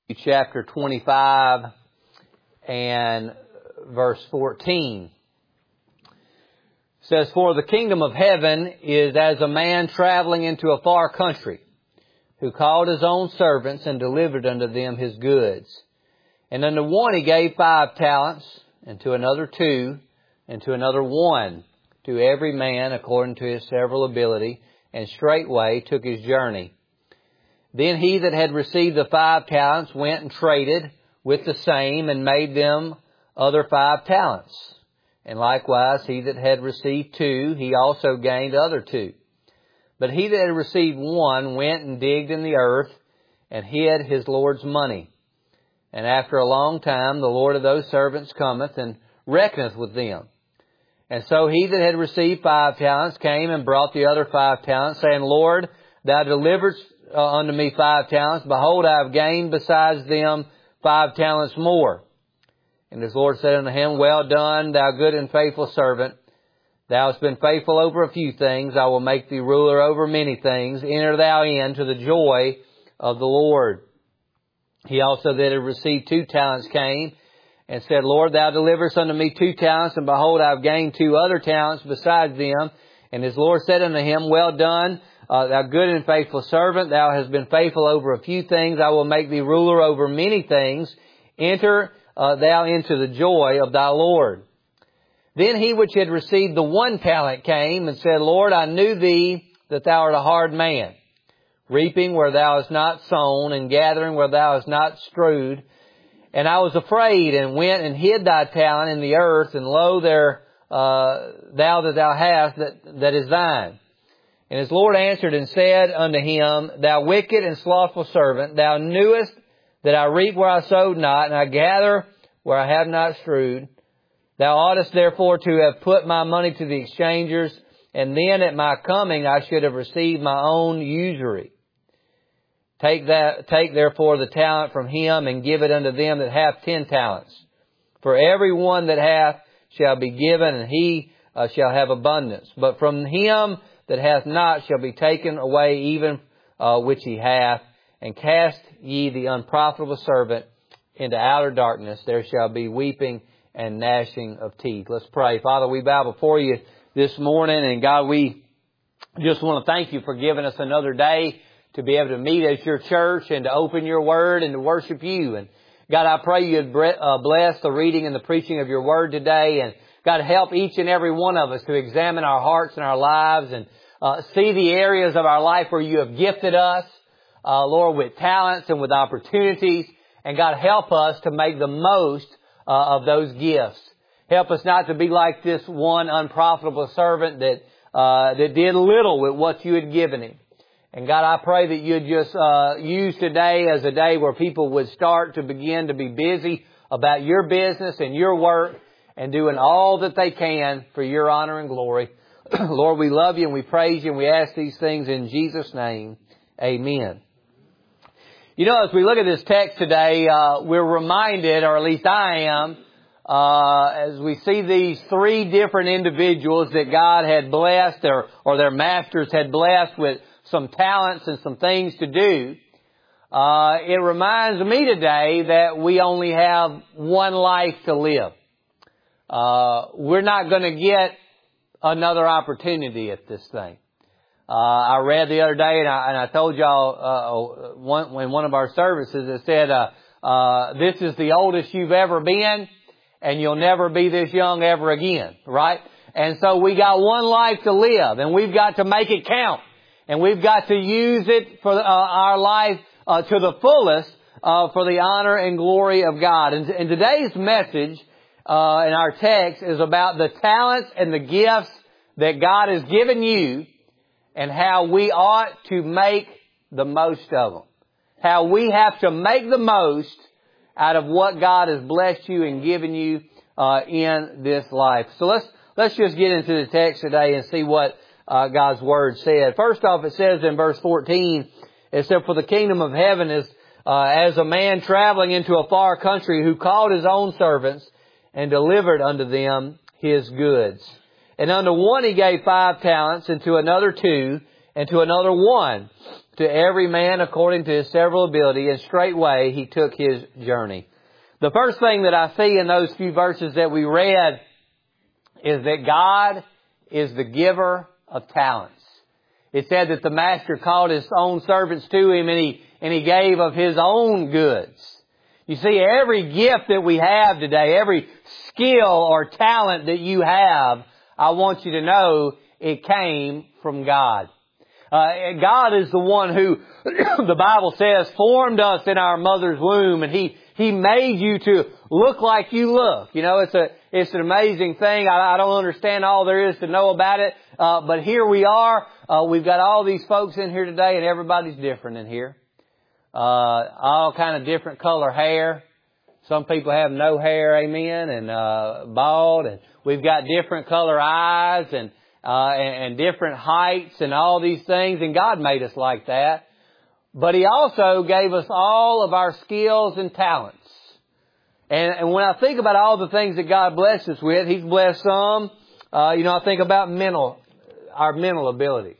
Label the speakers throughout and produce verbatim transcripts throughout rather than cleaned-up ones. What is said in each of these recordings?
Speaker 1: chapter twenty-five and verse fourteen. It says, "For the kingdom of heaven is as a man traveling into a far country, who called his own servants and delivered unto them his goods. And unto one he gave five talents, and to another two, and to another one, to every man according to his several ability, and straightway took his journey. Then he that had received the five talents went and traded with the same, and made them other five talents. And likewise he that had received two, he also gained other two. But he that had received one went and digged in the earth, and hid his Lord's money. And after a long time the Lord of those servants cometh, and reckoneth with them. And so he that had received five talents came and brought the other five talents, saying, Lord, thou deliveredst uh, unto me five talents. Behold, I have gained besides them five talents more. And his Lord said unto him, Well done, thou good and faithful servant. Thou hast been faithful over a few things. I will make thee ruler over many things. Enter thou into the joy of the Lord. He also that had received two talents came and said, Lord, thou deliverest unto me two talents, and behold, I have gained two other talents besides them. And his Lord said unto him, Well done, uh, thou good and faithful servant. Thou hast been faithful over a few things. I will make thee ruler over many things. Enter uh, thou into the joy of thy Lord. Then he which had received the one talent came and said, Lord, I knew thee that thou art a hard man, reaping where thou hast not sown, and gathering where thou hast not strewed. And I was afraid, and went and hid thy talent in the earth, and lo, there uh, thou that thou hast that, that is thine. And his Lord answered and said unto him, Thou wicked and slothful servant, thou knewest that I reap where I sowed not, and I gather where I have not strewed. Thou oughtest therefore to have put my money to the exchangers, and then at my coming I should have received my own usury. Take that, take therefore the talent from him, and give it unto them that have ten talents. For every one that hath shall be given, and he uh, shall have abundance. But from him that hath not shall be taken away even uh, which he hath. And cast ye the unprofitable servant into outer darkness. There shall be weeping and gnashing of teeth." Let's pray. Father, we bow before you this morning, and God, we just want to thank you for giving us another day to be able to meet as your church and to open your word and to worship you. And God, I pray you'd bless the reading and the preaching of your word today. And God, help each and every one of us to examine our hearts and our lives, and uh, see the areas of our life where you have gifted us, uh, Lord, with talents and with opportunities. And God, help us to make the most uh, of those gifts. Help us not to be like this one unprofitable servant that uh, that did little with what you had given him. And God, I pray that you'd just uh, use today as a day where people would start to begin to be busy about your business and your work, and doing all that they can for your honor and glory. Lord, we love you and we praise you, and we ask these things in Jesus' name. Amen. You know, as we look at this text today, uh, we're reminded, or at least I am, uh, as we see these three different individuals that God had blessed, or, or their masters had blessed with some talents and some things to do. Uh, it reminds me today that we only have one life to live. Uh, we're not going to get another opportunity at this thing. Uh, I read the other day, and I, and I told y'all, uh, one, in one of our services, it said, uh, uh, this is the oldest you've ever been, and you'll never be this young ever again, right? And so we got one life to live, and we've got to make it count. And we've got to use it for uh, our life uh, to the fullest uh, for the honor and glory of God. And, and today's message uh, in our text is about the talents and the gifts that God has given you, and how we ought to make the most of them. How we have to make the most out of what God has blessed you and given you uh, in this life. So let's let's just get into the text today and see what Uh, God's Word said. First off, it says in verse fourteen, it said, "For the kingdom of heaven is uh, as a man traveling into a far country, who called his own servants and delivered unto them his goods. And unto one he gave five talents, and to another two, and to another one, to every man according to his several ability, and straightway he took his journey. The first thing that I see in those few verses that we read is that God is the giver of talents. It said that the master called his own servants to him, and he, and he gave of his own goods. You see, every gift that we have today, every skill or talent that you have, I want you to know it came from God. Uh, God is the one who, the Bible says, formed us in our mother's womb, and He, He made you to look like you look. You know, it's a, it's an amazing thing. I, I don't understand all there is to know about it, uh, but here we are. Uh, we've got all these folks in here today, and everybody's different in here. Uh, all kind of different color hair. Some people have no hair, amen, and, uh, bald, and we've got different color eyes and, uh, and, and different heights and all these things, and God made us like that. But He also gave us all of our skills and talents. And, and when I think about all the things that God blessed us with, He's blessed some, uh, you know, I think about mental, our mental abilities.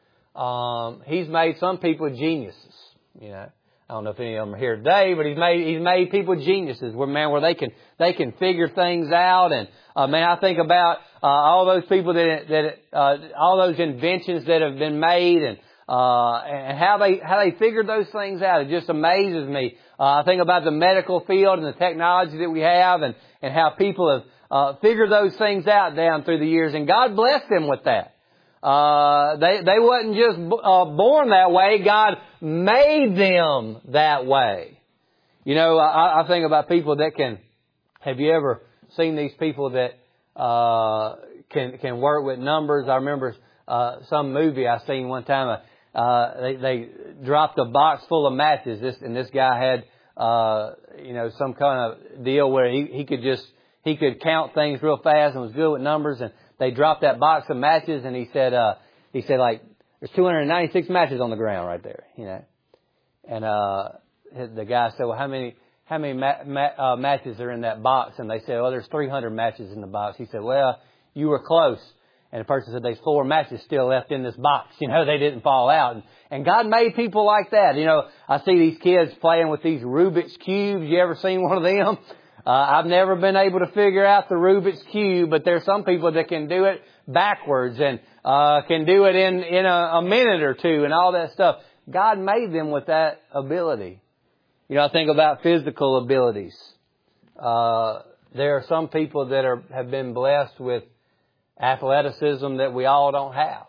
Speaker 1: Um, He's made some people geniuses, you know. I don't know if any of them are here today, but he's made he's made people geniuses, where man, where they can they can figure things out. And uh, man, I think about uh, all those people that that uh, all those inventions that have been made, and uh, and how they how they figured those things out. It just amazes me. Uh, I think about the medical field and the technology that we have, and and how people have uh, figured those things out down through the years, and God blessed them with that. Uh, they, they wasn't just, uh, born that way. God made them that way. You know, I, I think about people that can, have you ever seen these people that, uh, can, can work with numbers? I remember, uh, some movie I seen one time, uh, they, they dropped a box full of matches. This, and this guy had, uh, you know, some kind of deal where he, he could just, he could count things real fast and was good with numbers, and they dropped that box of matches, and he said, uh, he said, like, there's two hundred ninety-six matches on the ground right there, you know. And, uh, the guy said, well, how many, how many ma- ma- uh, matches are in that box? And they said, well, there's three hundred matches in the box. He said, well, you were close. And the person said, there's four matches still left in this box. You know, they didn't fall out. And, and God made people like that. You know, I see these kids playing with these Rubik's Cubes. You ever seen one of them? Uh, I've never been able to figure out the Rubik's Cube, but there's some people that can do it backwards and, uh, can do it in, in a, a minute or two and all that stuff. God made them with that ability. You know, I think about physical abilities. Uh, there are some people that are, have been blessed with athleticism that we all don't have.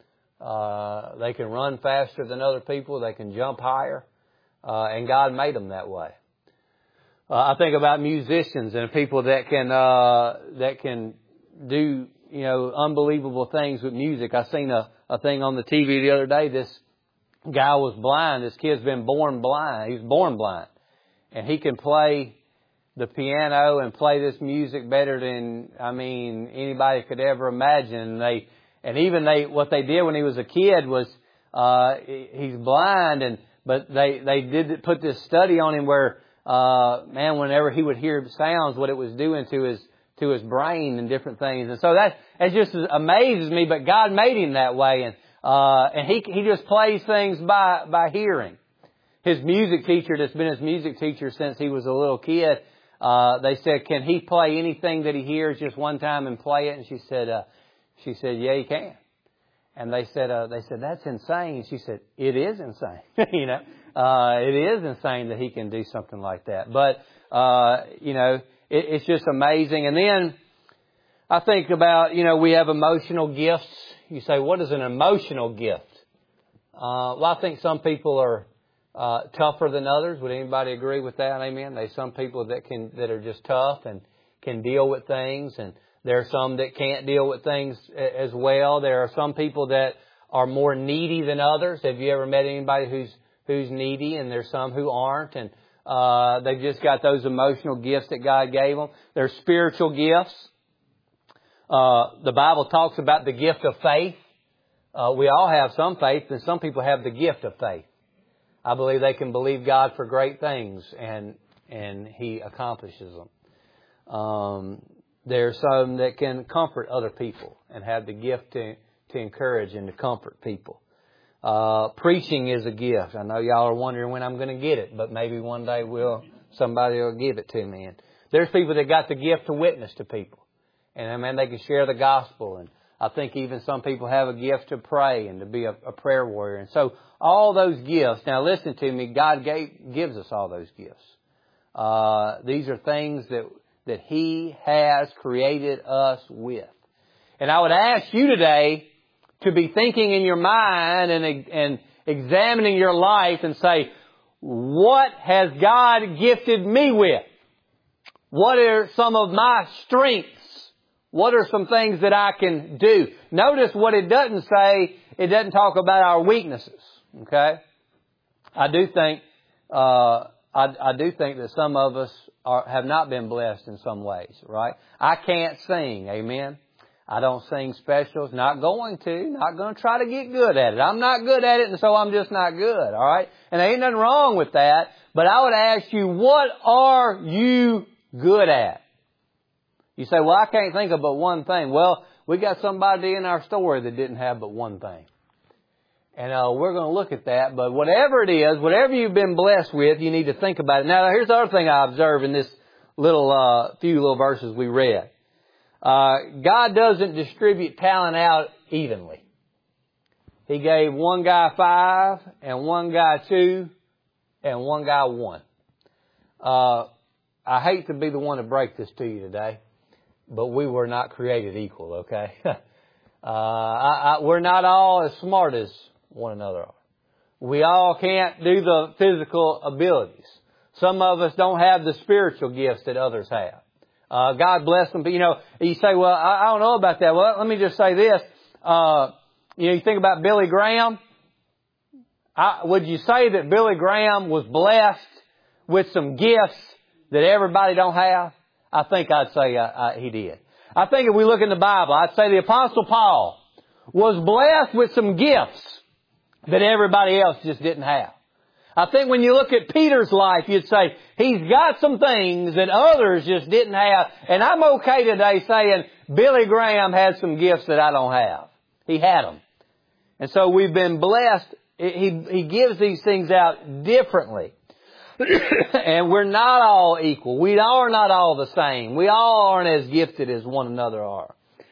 Speaker 1: Uh, they can run faster than other people. They can jump higher. Uh, and God made them that way. Uh, I think about musicians and people that can, uh, that can do, you know, unbelievable things with music. I seen a, a thing on the T V the other day. This guy was blind. This kid's been born blind. He's born blind. And he can play the piano and play this music better than, I mean, anybody could ever imagine. And they, and even they, what they did when he was a kid was, uh, he's blind, and, but they, they did put this study on him where, Uh, man, whenever he would hear sounds, what it was doing to his, to his brain and different things. And so that, it just amazes me, but God made him that way. And, uh, and he, he just plays things by, by hearing. His music teacher, that's been his music teacher since he was a little kid, uh, they said, can he play anything that he hears just one time and play it? And she said, uh, she said, yeah, he can. And they said, uh, they said, that's insane. She said, it is insane. you know, uh, it is insane that he can do something like that. But, uh, you know, it, it's just amazing. And then I think about, you know, we have emotional gifts. You say, what is an emotional gift? Uh, well, I think some people are, uh, tougher than others. Would anybody agree with that? Amen. There's some people that can, that are just tough and can deal with things, and there are some that can't deal with things as well. There are some people that are more needy than others. Have you ever met anybody who's who's needy? And there's some who aren't, and uh, they've just got those emotional gifts that God gave them. They're spiritual gifts. Uh, the Bible talks about the gift of faith. Uh, we all have some faith, and some people have the gift of faith. I believe they can believe God for great things, and and He accomplishes them. Um, There are some that can comfort other people and have the gift to, to encourage and to comfort people. Uh, preaching is a gift. I know y'all are wondering when I'm going to get it, but maybe one day will somebody will give it to me. And there's people that got the gift to witness to people. And I mean, they can share the gospel. And I think even some people have a gift to pray and to be a, a prayer warrior. And so all those gifts, now listen to me, God gave, gives us all those gifts. Uh, these are things that, that He has created us with. And I would ask you today to be thinking in your mind and, and examining your life and say, what has God gifted me with? What are some of my strengths? What are some things that I can do? Notice what it doesn't say. It doesn't talk about our weaknesses. Okay? I do think, uh, I, I do think that some of us are, have not been blessed in some ways, right? I can't sing. Amen. I don't sing specials. Not going to. Not going to try to get good at it. I'm not good at it, and so I'm just not good. All right? And there ain't nothing wrong with that. But I would ask you, what are you good at? You say, well, I can't think of but one thing. Well, we got somebody in our story that didn't have but one thing. And uh, we're going to look at that. But whatever it is, whatever you've been blessed with, you need to think about it. Now, here's the other thing I observe in this little uh, few little verses we read. Uh, God doesn't distribute talent out evenly. He gave one guy five, and one guy two, and one guy one. Uh, I hate to be the one to break this to you today, but we were not created equal, okay? uh, I, I, we're not all as smart as one another are. We all can't do the physical abilities. Some of us don't have the spiritual gifts that others have. Uh, God bless them. But, you know, you say, well, I, I don't know about that. Well, let me just say this. Uh, you know, you think about Billy Graham. I, would you say that Billy Graham was blessed with some gifts that everybody don't have? I think I'd say uh, uh, he did. I think if we look in the Bible, I'd say the Apostle Paul was blessed with some gifts that everybody else just didn't have. I think when you look at Peter's life, you'd say, he's got some things that others just didn't have. And I'm okay today saying, Billy Graham had some gifts that I don't have. He had them. And so we've been blessed. He, he gives these things out differently. And we're not all equal. We are not all the same. We all aren't as gifted as one another are.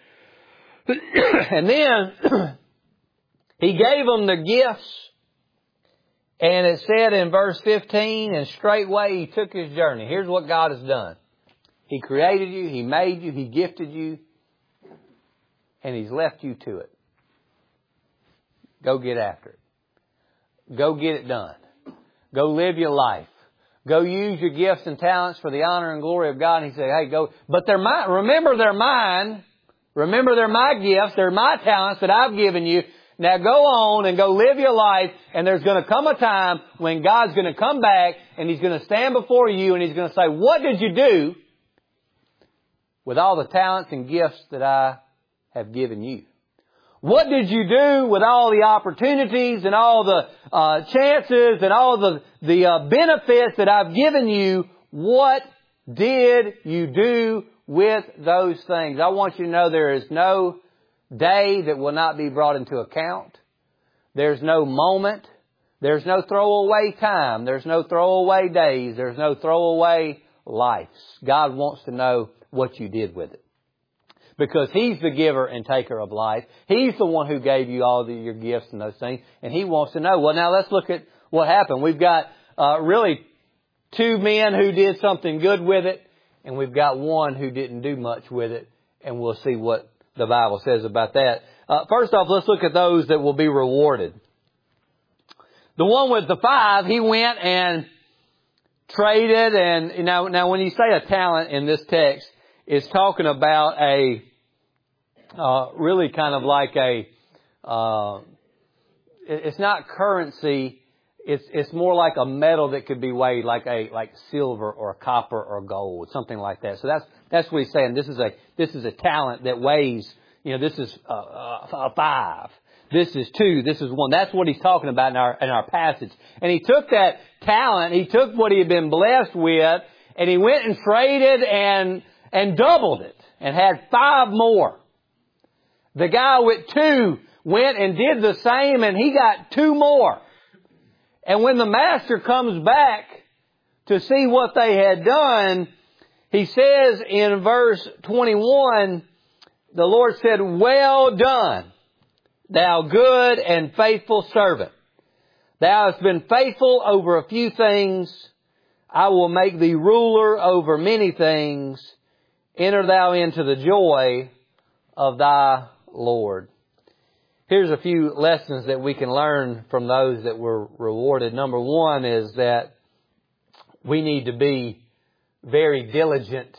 Speaker 1: And then, He gave them the gifts. And it said in verse fifteen, and straightway He took His journey. Here's what God has done. He created you. He made you. He gifted you. And He's left you to it. Go get after it. Go get it done. Go live your life. Go use your gifts and talents for the honor and glory of God. And He said, hey, go. But they're mine. Remember, they're mine. Remember, they're my gifts. They're my talents that I've given you. Now go on and go live your life, and there's going to come a time when God's going to come back and He's going to stand before you and He's going to say, what did you do with all the talents and gifts that I have given you? What did you do with all the opportunities and all the uh, chances and all the, the uh, benefits that I've given you? What did you do with those things? I want you to know there is no day that will not be brought into account. There's no moment. There's no throwaway time. There's no throwaway days. There's no throwaway lives. God wants to know what you did with it. Because He's the giver and taker of life. He's the one who gave you all the, your gifts and those things. And He wants to know. Well, now let's look at what happened. We've got uh, really two men who did something good with it. And we've got one who didn't do much with it. And we'll see what the Bible says about that. Uh, first off, let's look at those that will be rewarded. The one with the five, he went and traded. And now, now when you say a talent in this text, it's talking about a, uh, really kind of like a, uh, it's not currency. It's, it's more like a metal that could be weighed like a, like silver or copper or gold, something like that. So that's, that's what he's saying. This is a, this is a talent that weighs, you know, this is a, a, a five. This is two. This is one. That's what he's talking about in our, in our passage. And he took that talent, he took what he had been blessed with, and he went and traded and, and doubled it and had five more. The guy with two went and did the same, and he got two more. And when the master comes back to see what they had done, he says in verse twenty-one, the Lord said, "Well done, thou good and faithful servant. Thou hast been faithful over a few things. I will make thee ruler over many things. Enter thou into the joy of thy Lord." Here's a few lessons that we can learn from those that were rewarded. Number one is that we need to be very diligent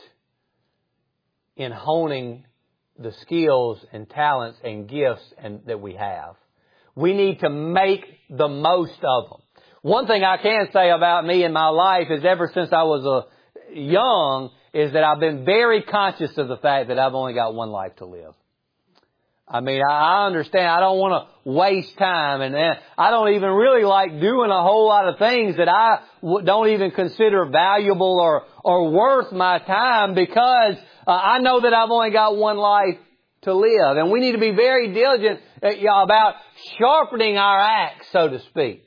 Speaker 1: in honing the skills and talents and gifts and, that we have. We need to make the most of them. One thing I can say about me in my life is ever since I was a young is that I've been very conscious of the fact that I've only got one life to live. I mean, I understand I don't want to waste time, and I don't even really like doing a whole lot of things that I don't even consider valuable or, or worth my time because uh, I know that I've only got one life to live. And we need to be very diligent about sharpening our axe, so to speak.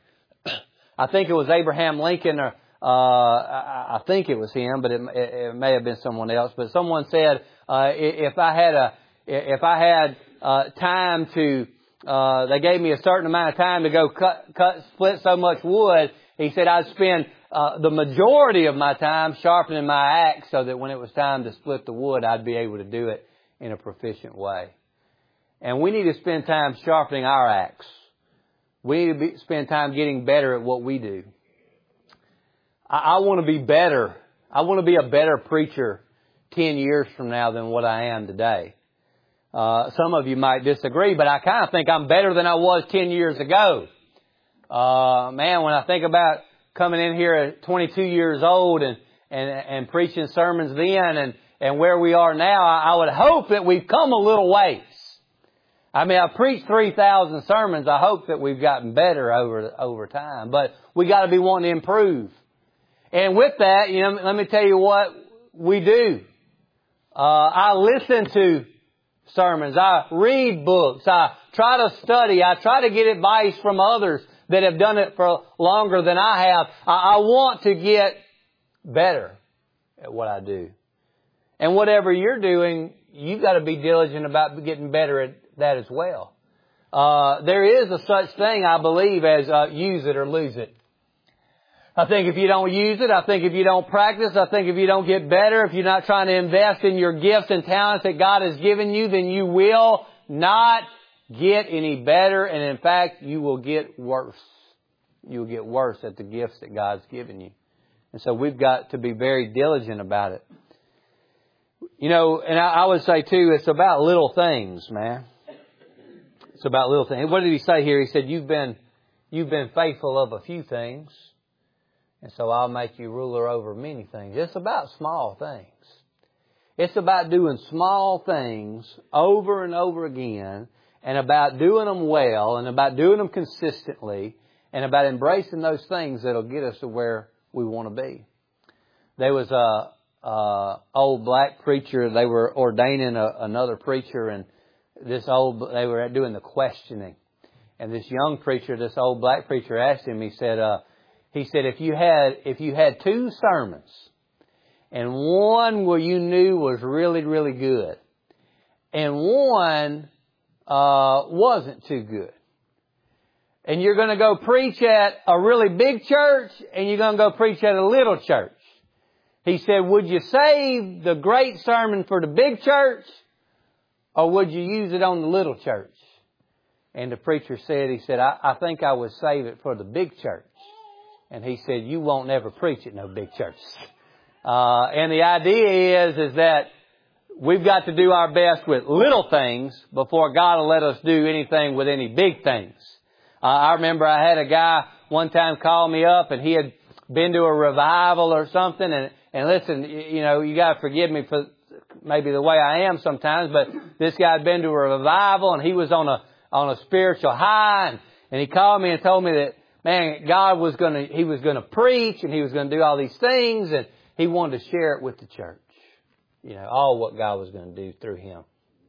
Speaker 1: I think it was Abraham Lincoln, or uh, I, I think it was him, but it, it, it may have been someone else. But someone said, uh, if I had a If I had uh, time to, uh, they gave me a certain amount of time to go cut, cut, split so much wood, he said I'd spend uh, the majority of my time sharpening my axe so that when it was time to split the wood, I'd be able to do it in a proficient way. And we need to spend time sharpening our axe. We need to be, spend time getting better at what we do. I, I want to be better. I want to be a better preacher ten years from now than what I am today. Uh, some of you might disagree, but I kind of think I'm better than I was ten years ago. Uh, man, when I think about coming in here at twenty-two years old and, and, and preaching sermons then and, and where we are now, I, I would hope that we've come a little ways. I mean, I've preached three thousand sermons. I hope that we've gotten better over, over time, but we got to be wanting to improve. And with that, you know, let me tell you what we do. Uh, I listen to sermons. I read books. I try to study. I try to get advice from others that have done it for longer than I have. I, I want to get better at what I do. And whatever you're doing, you've got to be diligent about getting better at that as well. Uh, there is a such thing, I believe, as uh, use it or lose it. I think if you don't use it, I think if you don't practice, I think if you don't get better, if you're not trying to invest in your gifts and talents that God has given you, then you will not get any better. And in fact, you will get worse. You will get worse at the gifts that God's given you. And so we've got to be very diligent about it. You know, and I, I would say too, it's about little things, man. It's about little things. What did he say here? He said, you've been, you've been faithful of a few things. And so I'll make you ruler over many things. It's about small things. It's about doing small things over and over again, and about doing them well, and about doing them consistently, and about embracing those things that'll get us to where we want to be. There was a, a old black preacher. They were ordaining a, another preacher, and this old they were doing the questioning. And this young preacher, this old black preacher, asked him. He said, uh, He said, if you had if you had two sermons and one where you knew was really, really good and one uh, wasn't too good, and you're going to go preach at a really big church and you're going to go preach at a little church, he said, would you save the great sermon for the big church or would you use it on the little church? And the preacher said, he said, I, I think I would save it for the big church. And he said, you won't never preach at no big churches. Uh, and the idea is, is that we've got to do our best with little things before God will let us do anything with any big things. Uh, I remember I had a guy one time call me up and he had been to a revival or something. And, and listen, you know, you got to forgive me for maybe the way I am sometimes, but this guy had been to a revival and he was on a, on a spiritual high. And, and he called me and told me that, man, God was going to, he was going to preach and he was going to do all these things and he wanted to share it with the church. You know, all what God was going to do through him.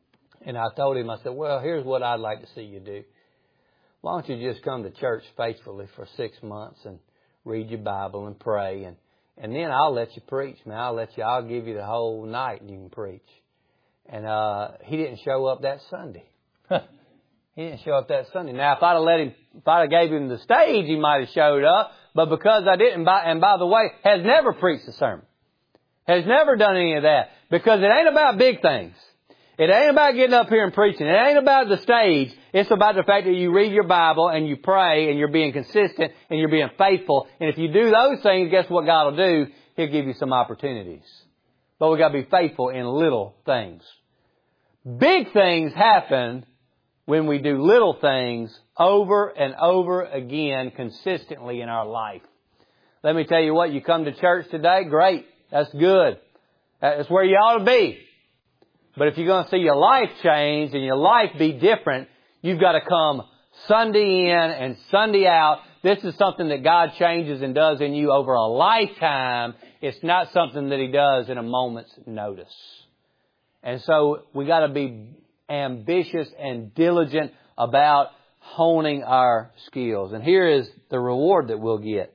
Speaker 1: And I told him, I said, well, here's what I'd like to see you do. Why don't you just come to church faithfully for six months and read your Bible and pray, and, and then I'll let you preach, man. I'll let you, I'll give you the whole night and you can preach. And, uh, he didn't show up that Sunday. He didn't show up that Sunday. Now, if I'd have let him, if I'd have gave him the stage, he might have showed up. But because I didn't, by, and by the way, has never preached a sermon. Has never done any of that. Because it ain't about big things. It ain't about getting up here and preaching. It ain't about the stage. It's about the fact that you read your Bible and you pray and you're being consistent and you're being faithful. And if you do those things, guess what God will do? He'll give you some opportunities. But we've got to be faithful in little things. Big things happen when we do little things over and over again consistently in our life. Let me tell you what, you come to church today, great. That's good. That's where you ought to be. But if you're going to see your life change and your life be different, you've got to come Sunday in and Sunday out. This is something that God changes and does in you over a lifetime. It's not something that He does in a moment's notice. And so we got to be ambitious and diligent about honing our skills. And here is the reward that we'll get.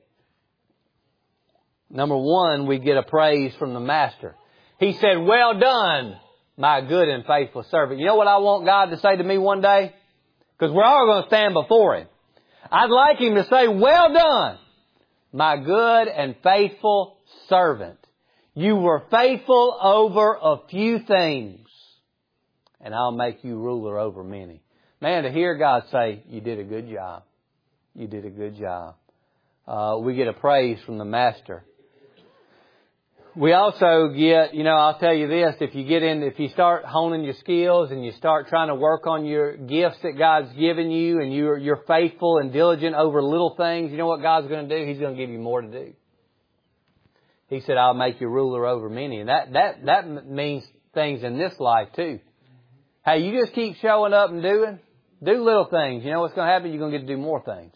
Speaker 1: Number one, we get a praise from the Master. He said, well done, my good and faithful servant. You know what I want God to say to me one day? Because we're all going to stand before Him. I'd like Him to say, well done, my good and faithful servant. You were faithful over a few things, and I'll make you ruler over many. Man, to hear God say, you did a good job. You did a good job. Uh, we get a praise from the Master. We also get, you know, I'll tell you this, if you get in, if you start honing your skills and you start trying to work on your gifts that God's given you and you're, you're faithful and diligent over little things, you know what God's going to do? He's going to give you more to do. He said, I'll make you ruler over many. And that, that, that means things in this life too. Hey, you just keep showing up and doing, do little things. You know what's going to happen? You're going to get to do more things.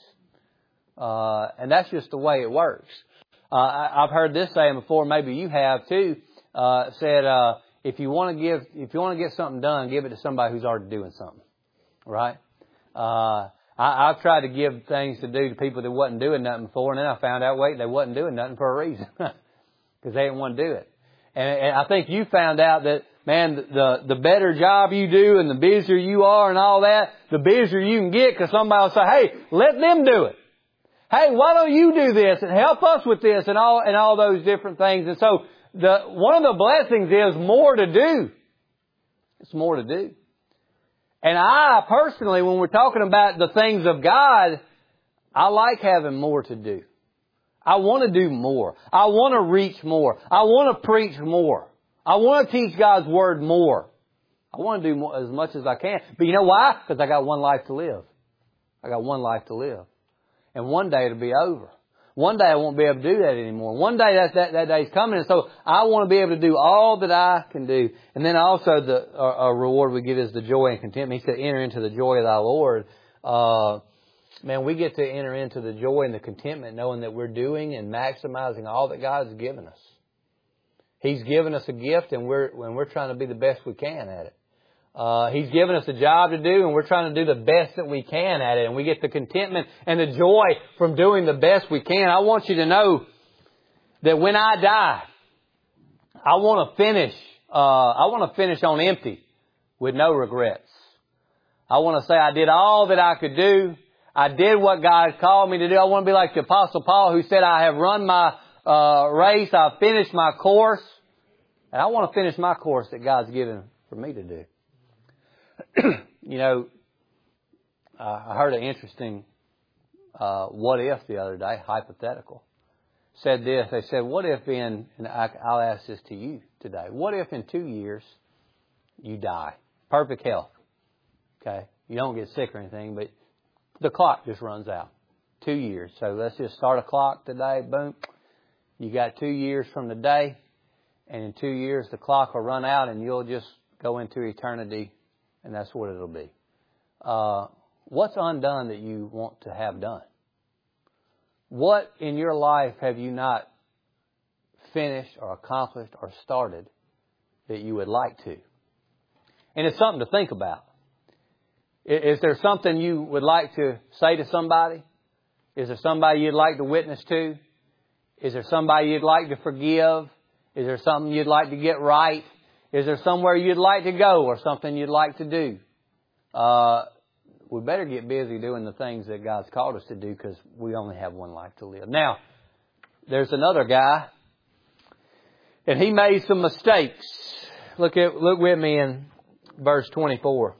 Speaker 1: Uh, and that's just the way it works. Uh, I, I've heard this saying before, maybe you have too, uh, said, uh, if you want to give, if you want to get something done, give it to somebody who's already doing something. Right? Uh, I, I've tried to give things to do to people that wasn't doing nothing before, and then I found out, wait, they wasn't doing nothing for a reason. Because they didn't want to do it. And, and I think you found out that, man, the, the better job you do and the busier you are and all that, the busier you can get because somebody will say, hey, let them do it. Hey, why don't you do this and help us with this and all, and all those different things. And so the, one of the blessings is more to do. It's more to do. And I personally, when we're talking about the things of God, I like having more to do. I want to do more. I want to reach more. I want to preach more. I want to teach God's Word more. I want to do more, as much as I can. But you know why? Because I got one life to live. I got one life to live. And one day it'll be over. One day I won't be able to do that anymore. One day that, that, that day's coming. And so I want to be able to do all that I can do. And then also the uh, a reward we get is the joy and contentment. He said, enter into the joy of thy Lord. Uh, man, we get to enter into the joy and the contentment knowing that we're doing and maximizing all that God has given us. He's given us a gift and we're, and we're trying to be the best we can at it. Uh, he's given us a job to do and we're trying to do the best that we can at it. And we get the contentment and the joy from doing the best we can. I want you to know that when I die, I want to finish, uh, I want to finish on empty with no regrets. I want to say I did all that I could do. I did what God called me to do. I want to be like the Apostle Paul who said, I have run my uh, race. I've finished my course. And I want to finish my course that God's given for me to do. You know, uh, I heard an interesting uh, what if the other day, hypothetical. Said this, they said, what if in, and I, I'll ask this to you today, what if in two years you die? Perfect health. Okay? You don't get sick or anything, but the clock just runs out. Two years. So let's just start a clock today, boom. You got two years from today, and in two years the clock will run out and you'll just go into eternity. And that's what it'll be. Uh, what's undone that you want to have done? What in your life have you not finished or accomplished or started that you would like to? And it's something to think about. Is there something you would like to say to somebody? Is there somebody you'd like to witness to? Is there somebody you'd like to forgive? Is there something you'd like to get right? Is there somewhere you'd like to go or something you'd like to do? Uh, we better get busy doing the things that God's called us to do, because we only have one life to live. Now, there's another guy, and he made some mistakes. Look at look with me in verse twenty-four.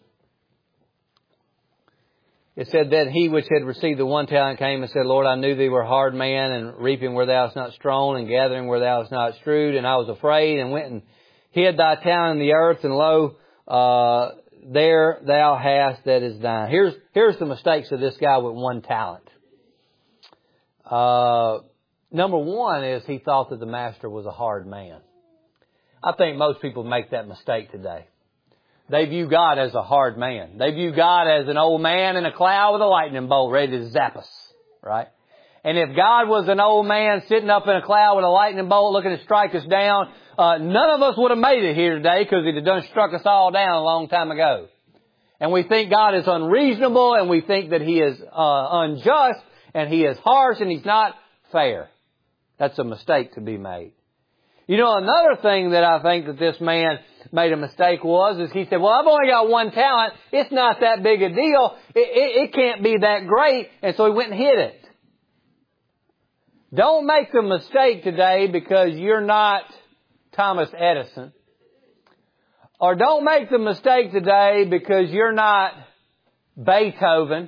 Speaker 1: It said that he which had received the one talent came and said, Lord, I knew thee were a hard man, and reaping where thou hast not strewn, and gathering where thou hast not strewed. And I was afraid, and went and hid thy talent in the earth, and lo, uh, there thou hast that is thine. Here's, here's the mistakes of this guy with one talent. Uh, number one is he thought that the master was a hard man. I think most people make that mistake today. They view God as a hard man. They view God as an old man in a cloud with a lightning bolt ready to zap us, right? And if God was an old man sitting up in a cloud with a lightning bolt looking to strike us down, uh, none of us would have made it here today, because He'd have done struck us all down a long time ago. And we think God is unreasonable, and we think that He is uh, unjust, and He is harsh, and He's not fair. That's a mistake to be made. You know, another thing that I think that this man made a mistake was, is he said, well, I've only got one talent. It's not that big a deal. It, it, it can't be that great. And so he went and hid it. Don't make the mistake today because you're not Thomas Edison. Or don't make the mistake today because you're not Beethoven,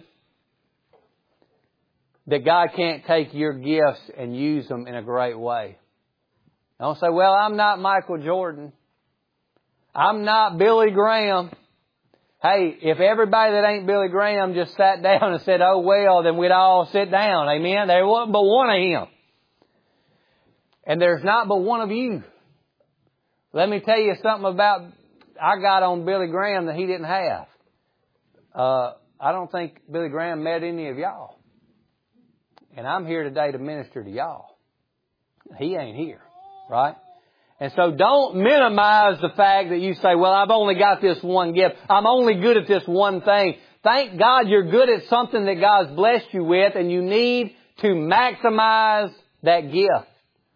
Speaker 1: that God can't take your gifts and use them in a great way. Don't say, well, I'm not Michael Jordan. I'm not Billy Graham. Hey, if everybody that ain't Billy Graham just sat down and said, oh, well, then we'd all sit down. Amen? There wasn't but one of him. And there's not but one of you. Let me tell you something about, I got on Billy Graham that he didn't have. Uh, I don't think Billy Graham met any of y'all. And I'm here today to minister to y'all. He ain't here. Right? And so don't minimize the fact that you say, well, I've only got this one gift. I'm only good at this one thing. Thank God you're good at something that God's blessed you with, and you need to maximize that gift.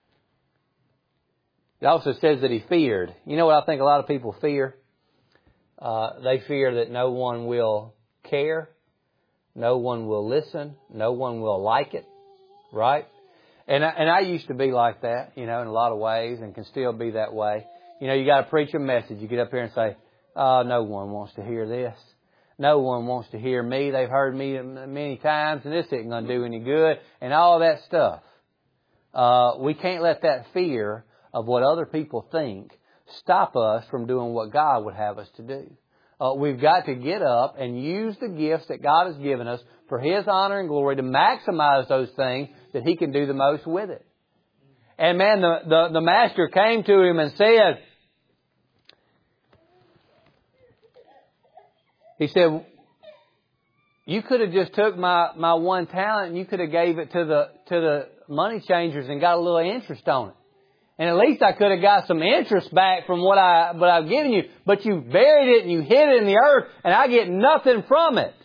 Speaker 1: It also says that he feared. You know what I think a lot of people fear? Uh, they fear that no one will care. No one will listen. No one will like it. Right? And I, and I used to be like that, you know, in a lot of ways, and can still be that way. You know, you got to preach a message. You get up here and say, oh, no one wants to hear this. No one wants to hear me. They've heard me many times, and this isn't going to do any good, and all that stuff. Uh, we can't let that fear of what other people think stop us from doing what God would have us to do. Uh, we've got to get up and use the gifts that God has given us for His honor and glory to maximize those things that He can do the most with it. And man, the, the, the master came to him and said, he said, you could have just took my, my one talent and you could have gave it to the, to the money changers and got a little interest on it. And at least I could have got some interest back from what, I, what I've given you. But you buried it and you hid it in the earth, and I get nothing from it.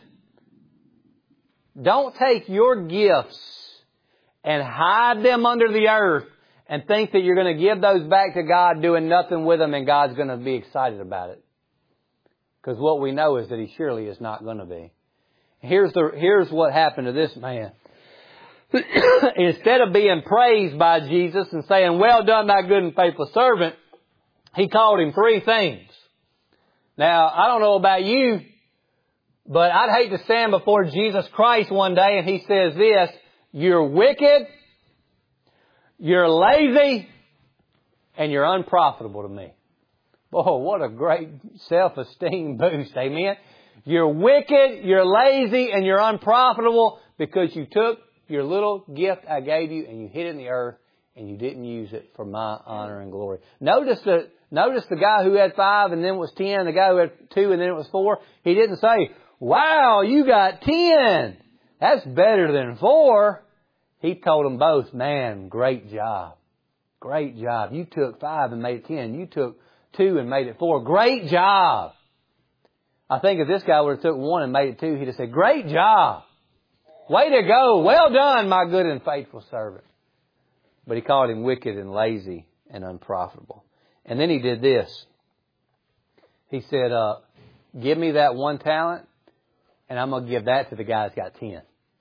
Speaker 1: Don't take your gifts and hide them under the earth and think that you're going to give those back to God doing nothing with them, and God's going to be excited about it. Because what we know is that He surely is not going to be. Here's the, here's what happened to this man. Instead of being praised by Jesus and saying, well done, thy good and faithful servant, He called him three things. Now, I don't know about you, but I'd hate to stand before Jesus Christ one day and He says this, you're wicked, you're lazy, and you're unprofitable to me. Boy, what a great self-esteem boost. Amen. You're wicked, you're lazy, and you're unprofitable because you took your little gift I gave you and you hid it in the earth and you didn't use it for my honor and glory. Notice the, notice the guy who had five and then it was ten, the guy who had two and then it was four. He didn't say, wow, you got ten. That's better than four. He told them both, man, great job. Great job. You took five and made it ten. You took two and made it four. Great job. I think if this guy would have took one and made it two, he'd have said, great job. Way to go. Well done, my good and faithful servant. But he called him wicked and lazy and unprofitable. And then he did this. He said, uh, give me that one talent, and I'm going to give that to the guy that's got ten.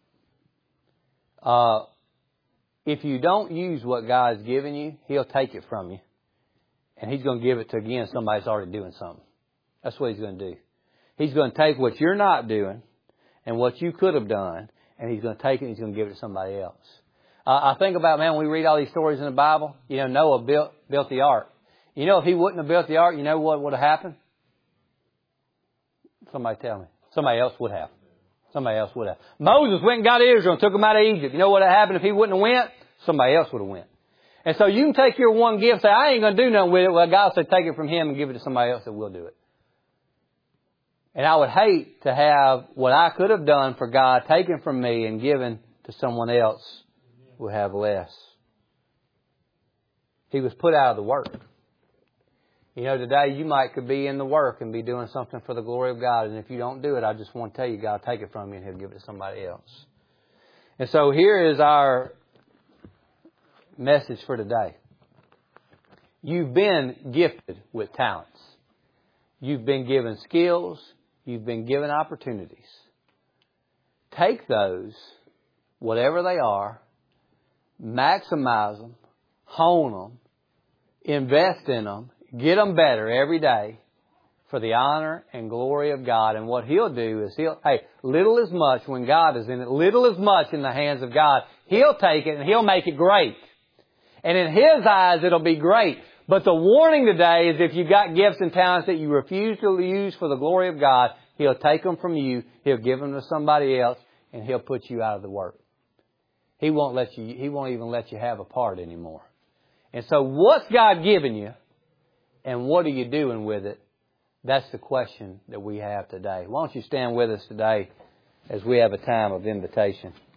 Speaker 1: Uh, if you don't use what God's given you, He'll take it from you. And He's going to give it to, again, somebody that's already doing something. That's what He's going to do. He's going to take what you're not doing and what you could have done, and He's going to take it and He's going to give it to somebody else. Uh, I think about, man, when we read all these stories in the Bible, you know, Noah built, built the ark. You know, if he wouldn't have built the ark, you know what would have happened? Somebody tell me. Somebody else would have. Somebody else would have. Moses went and got Israel and took them out of Egypt. You know what would have happened if he wouldn't have went? Somebody else would have went. And so you can take your one gift and say, I ain't going to do nothing with it. Well, God said, take it from him and give it to somebody else that will do it. And I would hate to have what I could have done for God taken from me and given to someone else who would have less. He was put out of the work. You know, today you might could be in the work and be doing something for the glory of God. And if you don't do it, I just want to tell you, God will take it from you and He'll give it to somebody else. And so here is our message for today. You've been gifted with talents. You've been given skills. You've been given opportunities. Take those, whatever they are, maximize them, hone them, invest in them, get them better every day for the honor and glory of God. And what He'll do is He'll, hey, little is much when God is in it. Little is much in the hands of God. He'll take it and He'll make it great. And in His eyes, it'll be great. But the warning today is if you've got gifts and talents that you refuse to use for the glory of God, He'll take them from you. He'll give them to somebody else and He'll put you out of the work. He won't let you, He won't even let you have a part anymore. And so what's God giving you? And what are you doing with it? That's the question that we have today. Why don't you stand with us today as we have a time of invitation.